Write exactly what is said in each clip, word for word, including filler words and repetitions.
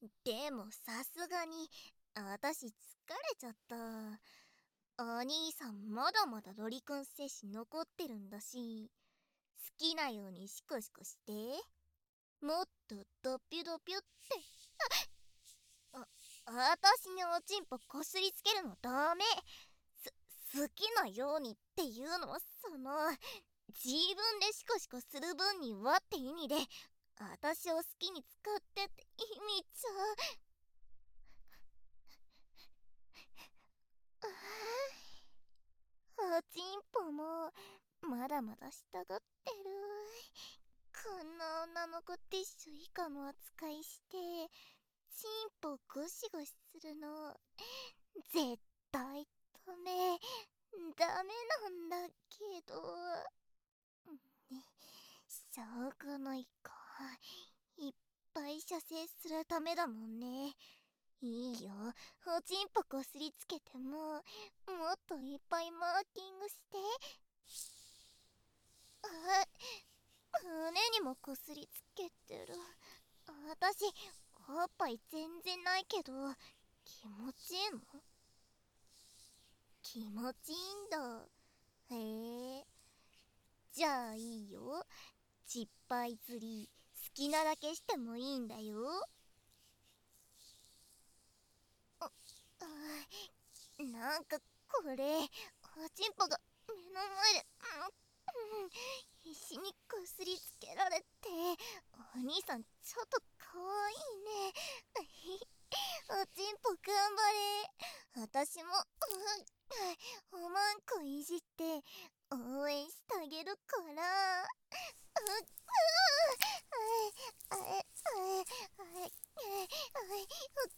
でもさすがに私疲れちゃった。お兄さんまだまだロリくん精子残ってるんだし、好きなようにシコシコして。もっとドピュドピュって。あ、私におちんぽこすりつけるのダメ。す、好きなようにっていうのはその、自分でシコシコする分にはって意味で、私を好きに使ってって意味じゃ。おちんぽもまだまだ従ってる。こんな女の子ティッシュ以下の扱いしてチンポゴシゴシするの絶対ダメダメなんだけど、しょうがないか。いっぱい射精するためだもんね。いいよ、おちんぽこすりつけてももっといっぱいマーキングして。あ、胸にもこすりつけてる。私おっぱい全然ないけど気持ちいいの？気持ちいいんだ。へえ、じゃあいいよ、失敗釣り好きなだけしてもいいんだよ。あ、なんかこれおちんぽが目の前で、うん、必死にこすりつけられて、お兄さんちょっとかわいいね。おちんぽ頑張れ。私も、うん、おまんこいじって応援してあげるから。うっ、あえ、あえ、あえ、あえ、あえ、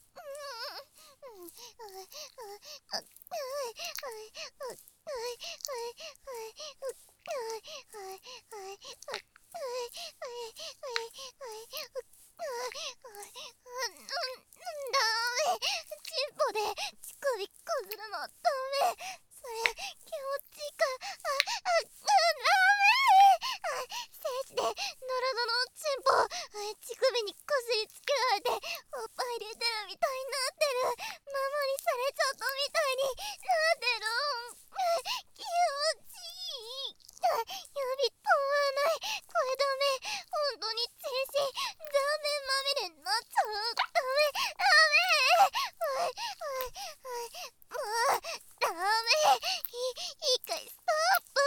チンポで乳首こするのダメ。それ気持ちいいから。あ、あ、あ、ダメ。聖地でノラドのチンポ乳首にこすりつけられておっぱい出てるみたいになってる。ママにされちゃったみたいになってる。気持ちいい。指止まらない。これダメ。本当に全身ラーメンまみれになっちゃう。ダメダメ。はいはいはい、もうダメ。い一回ストップ。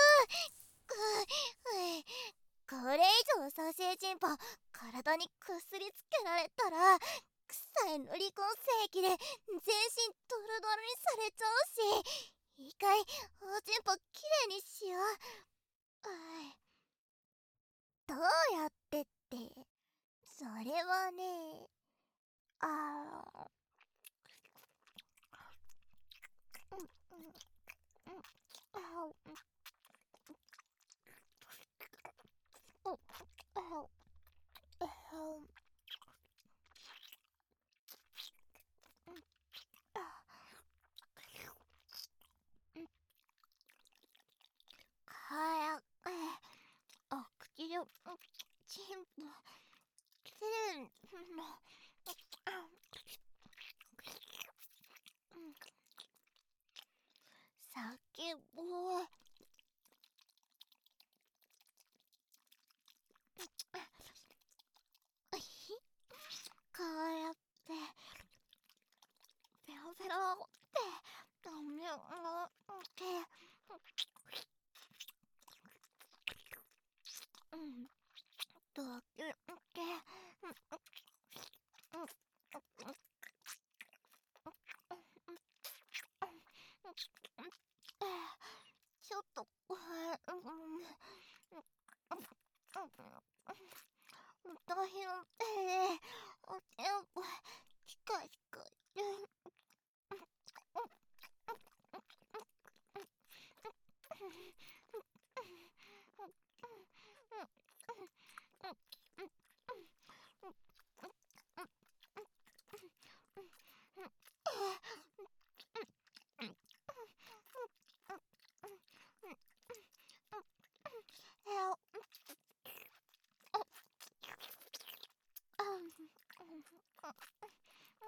これ以上させチンポ体にこすりつけられたら臭いロリコン精液で全身ドロドロにされちゃうし、一回おちんぽきれいにしよう。どうやってって、それはね、あー、うんうんうん、あー、うん、あー、あー、はや、あ、口で、チンポ、きれいな、酒を、こうやって、ペロペロって、ダメをって、うん、だけって、ちょっと、うん、歌ひろって、おちんぽ、しかしかして、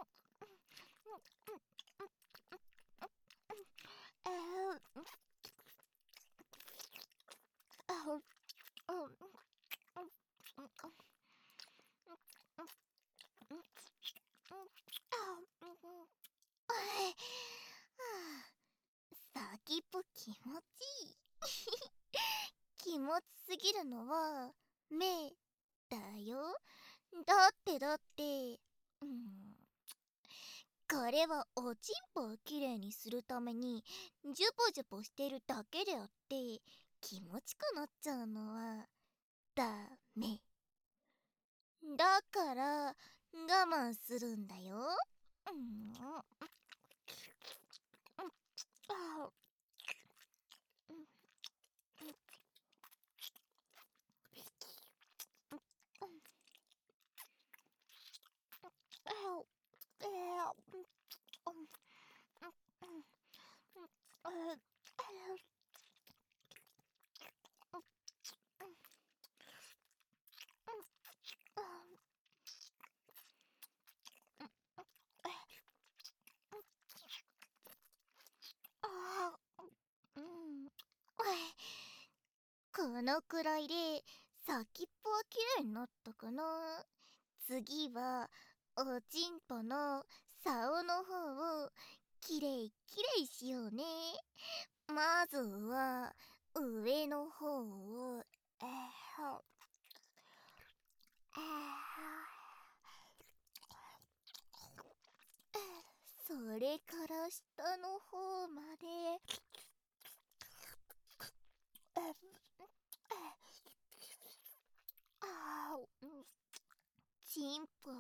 先っぽ気持ちいい。気持ちすぎるのは目だよ。だってだって、うん、これはおちんぽをきれいにするためにジュポジュポしてるだけであって、気持ちくなっちゃうのはダメだから、我慢するんだよ。うん、このくらいで先っぽはきれいになったかな。次はおちんぽの竿の方をきれいきれいしようね。まずは上の方をえーそれから下の方まであーちんぽ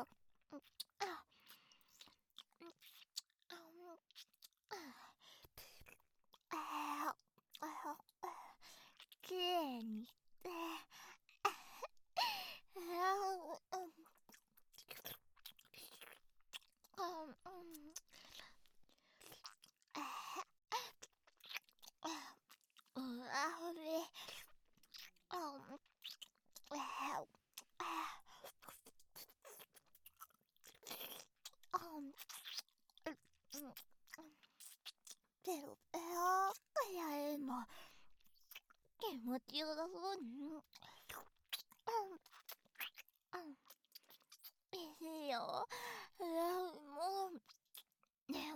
きれいにしてペロペロやえも気持ちよさそうにいいよ。もうね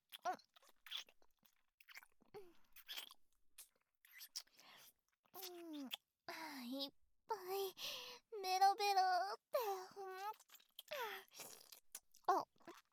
いっぱいベロベロってあ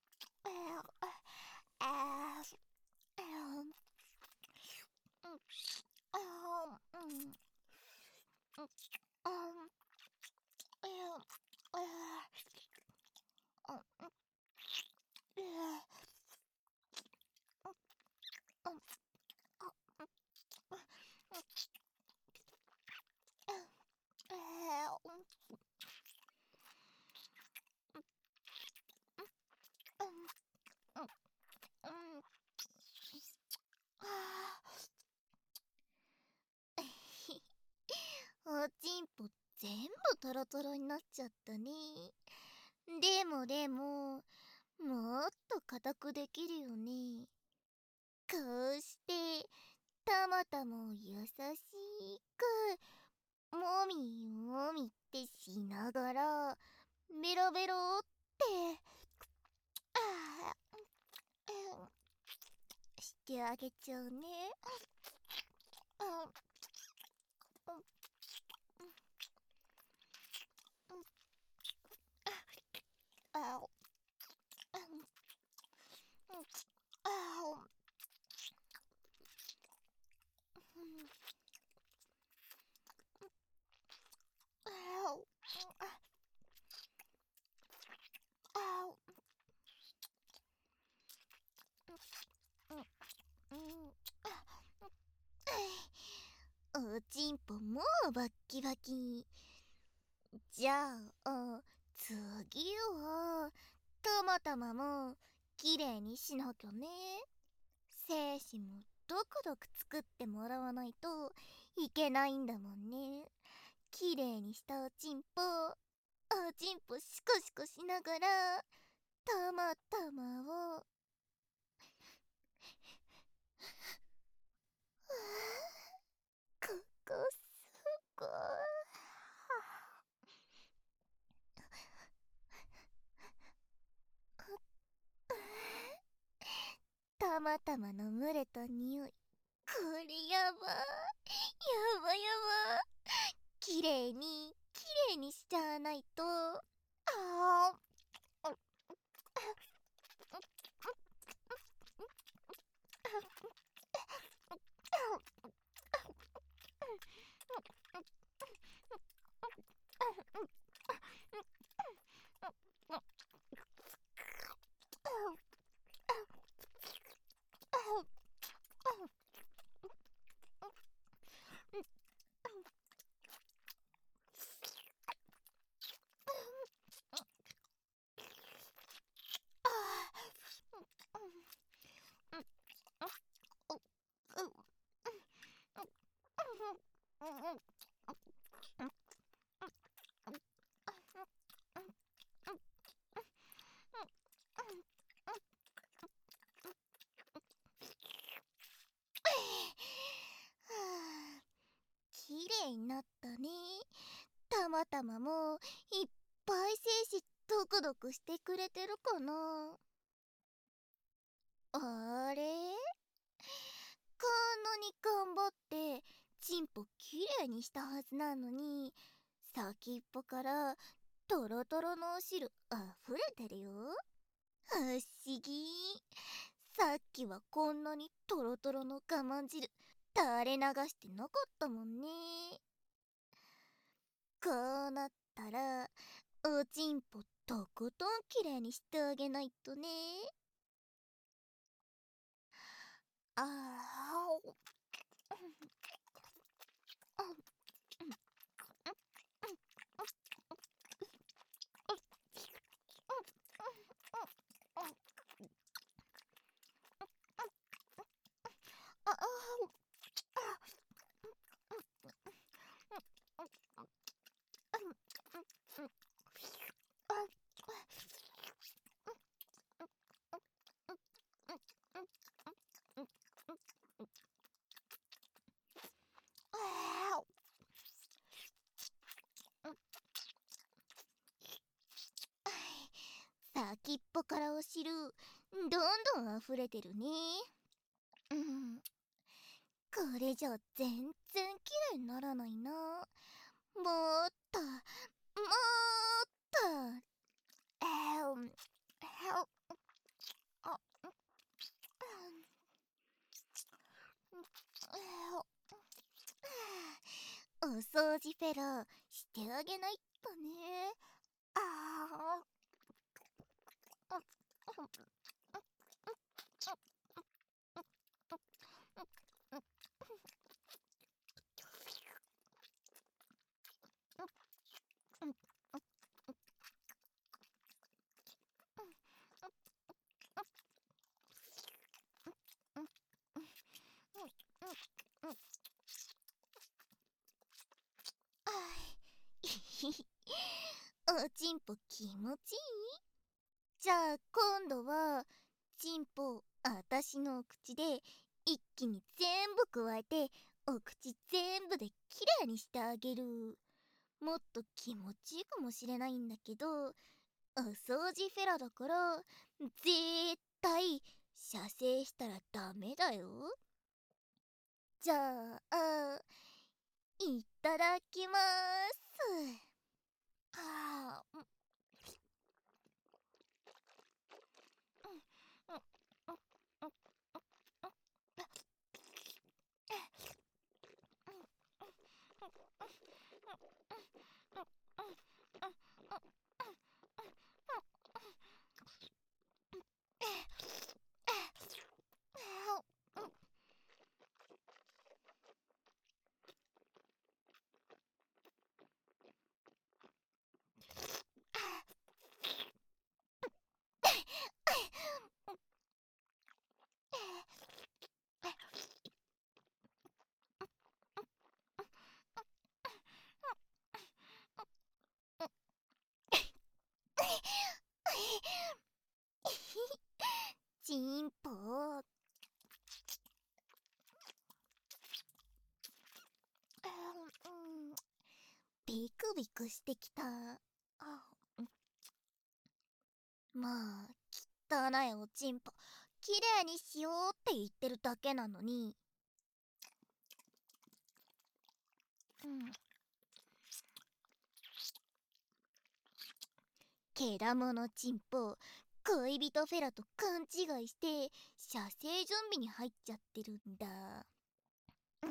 おちんぽ全部トロトロになっちゃったね。でもでももっと硬くできるよね。こうしてたまたまを優しくもみもみってしながらベロベロってあしてあげちゃうね。おちんぽもうバッキバキ。じゃあ次はたまたまもきれいにしなきゃね。精子もドクドク作ってもらわないといけないんだもんね。きれいにしたおちんぽおちんぽシコシコしながらたまたまをここすごい。たまたまの蒸れた匂い、これやば。やばやば。きれいにきれいにしちゃわないと。ああ。きれいになったね。たまたまもいっぱい精子ドクドクしてくれてるかな。あれ、こんなに頑張ってチンポきれいにしたはずなのに、先っぽからトロトロのお汁あふれてるよ。不思議。さっきはこんなにトロトロの我慢汁垂れ流してなかったもんね。こうなったらおちんぽとことんきれいにしてあげないとね。ああ。ああ。先っぽからお汁どんどん溢れてるね。うん、これじゃ全然きれいにならないな。もっともっとえー、ああお掃除フェラーしてあげないとね。ああ。おちんぽ気持ちいい？じゃあ今度はちんぽあたしのお口で一気に全部加えてお口全部できれいにしてあげる。もっと気持ちいいかもしれないんだけど、お掃除フェラだから絶対射精したらダメだよ。じゃあいただきます。あー、 くしてきた。あ、まあ汚いおちんぽきれいにしようって言ってるだけなのに。うん。けだものちんぽ恋人フェラと勘違いして射精準備に入っちゃってるんだ。うん。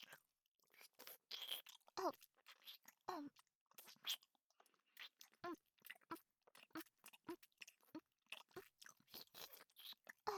あ、あ、うん、あ、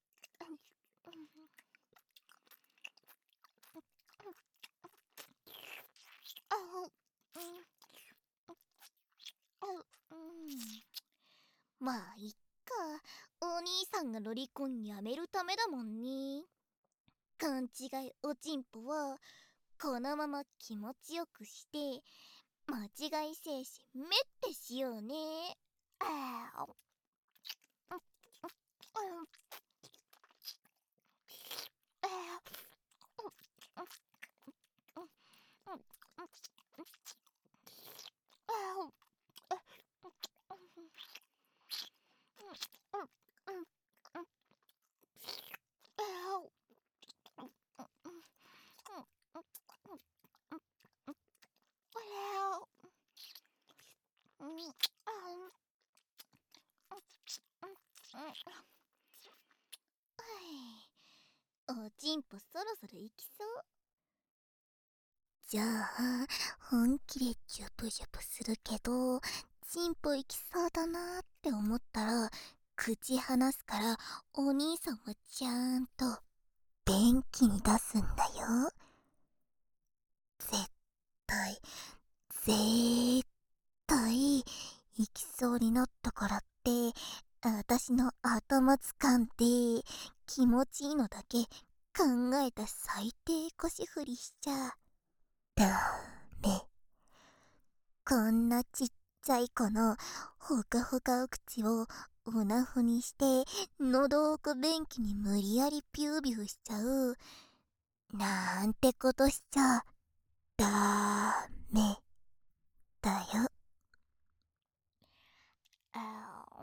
あ、うん、あ、うん。まあいっか。お兄さんがロリコンやめるためだもんね。勘違いおちんぽはこのまま気持ちよくして間違い精神めってしようね。ああ、うん、うん、ああ、うん、うん、うん、うん、ああ、うん、うん、うん、ああ、うん、ああ、おちんぽそろそろ行きそう。じゃあ本気でジュブジュブするけどチンポ行きそうだなって思ったら口離すからお兄さんはちゃんと便器に出すんだよ。絶対絶対行きそうになったからって私の頭掴んで気持ちいいのだけ考えた最低腰振りしちゃダメ。こんなちっちゃい子のほかほかお口をオナホにして喉奥便器に無理やりピュービューしちゃうなんてことしちゃダメだよ。あ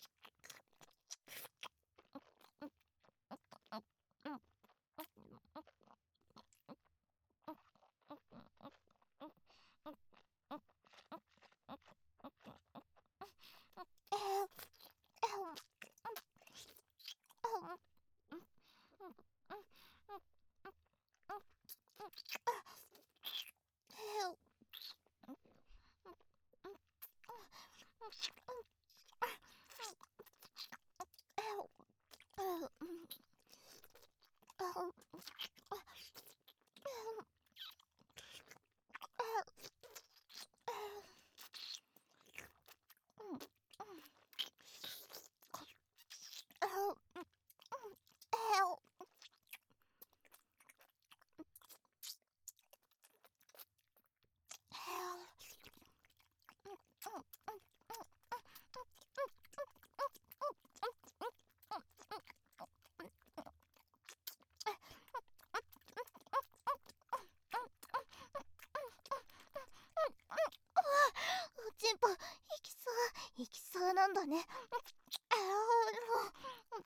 おちんぽ行きそう行きそうなんだね。ああ、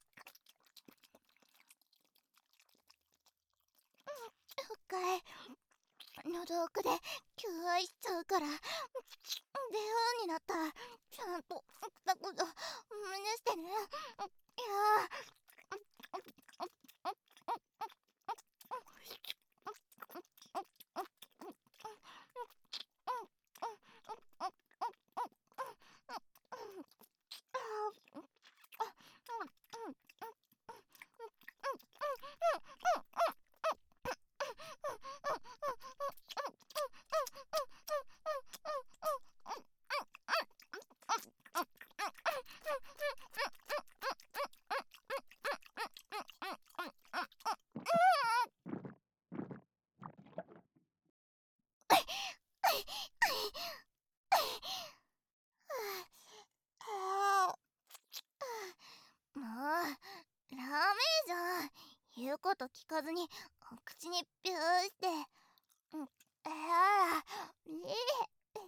深い喉奥で求愛しちゃうから出ようになったらちゃんとしたこと真似してね。いやもうダメじゃん。言うこと聞かずにお口にビューして。うん、ああ、いい、いい、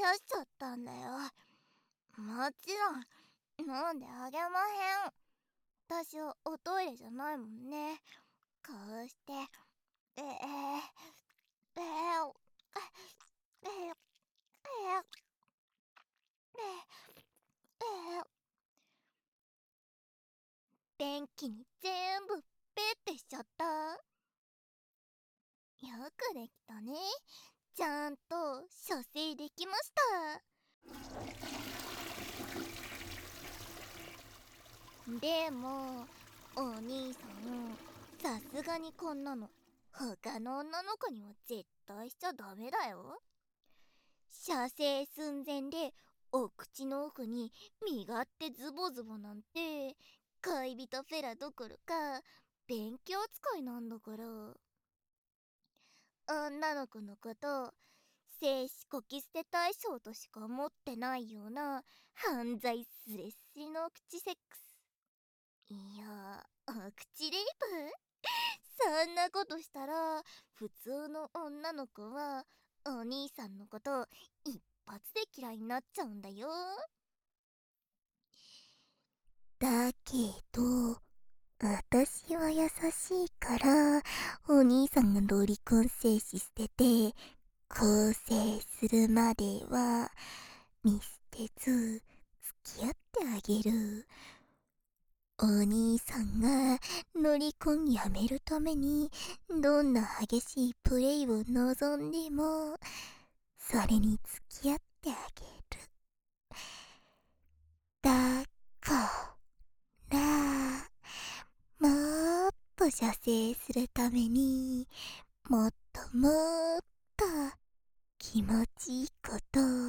出しちゃったんだよ。もちろん飲んであげまへん。私はおトイレじゃないもんね。こうしてえー、えー、えー、えー、えー、えー、便器に全部ペッてしちゃった。よくできたね。ちゃんと射精できました。でもお兄さん、さすがにこんなの他の女の子には絶対しちゃダメだよ。射精寸前でお口の奥に身勝手ズボズボなんて恋人フェラどころか勉強使いなんだから。女の子のこと精子こき捨て対象としか思ってないような犯罪すれすれの口セックス、いや、お口レイプ。そんなことしたら普通の女の子はお兄さんのこと一発で嫌いになっちゃうんだよ。だけど私は優しいからお兄さんがロリコン精子捨てて更生するまでは見捨てず付き合ってあげる。お兄さんが乗り込みやめるためにどんな激しいプレイを望んでもそれに付き合ってあげる。だからもっと射精するためにもっともっと気持ちいいこと